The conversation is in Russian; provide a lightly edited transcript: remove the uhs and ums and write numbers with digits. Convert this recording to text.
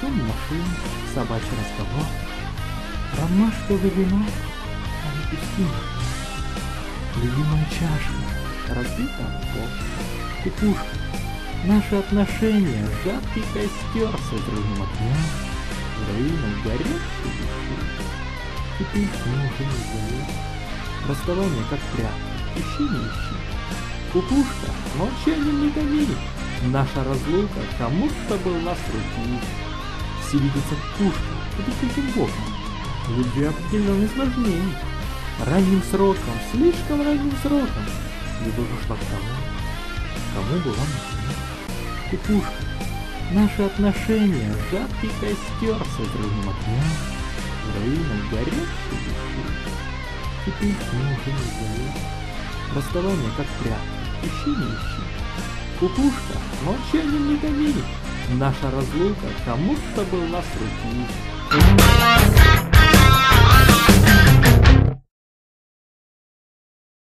шум машин, собачий разговор, ромашковый венок, а не пустыня. Любимая чашка разбита об пол, кукушка. Наши отношения, жаркий костер с взрывным огнем, руинах горящей души. Теперь мы уже не вдвоем. Расставание как прятки, ищи не ищи. Кукушка, молчанием не томи. Наша разлука кому-то была с руки. Все видятся пушка, это каким боком. Любви определенный сложнее. Ранним сроком, слишком ранним сроком. Любовь ушла к тому, кому была нужна. Кукушка, наши отношения, жаркий костер с взрывным огнем, в руинах горящей души. Теперь мы уже не вдвоем. Расставание как прятки, ищи не ищи. Кукушка, молчанием не томи. Наша разлука кому-то была с руки.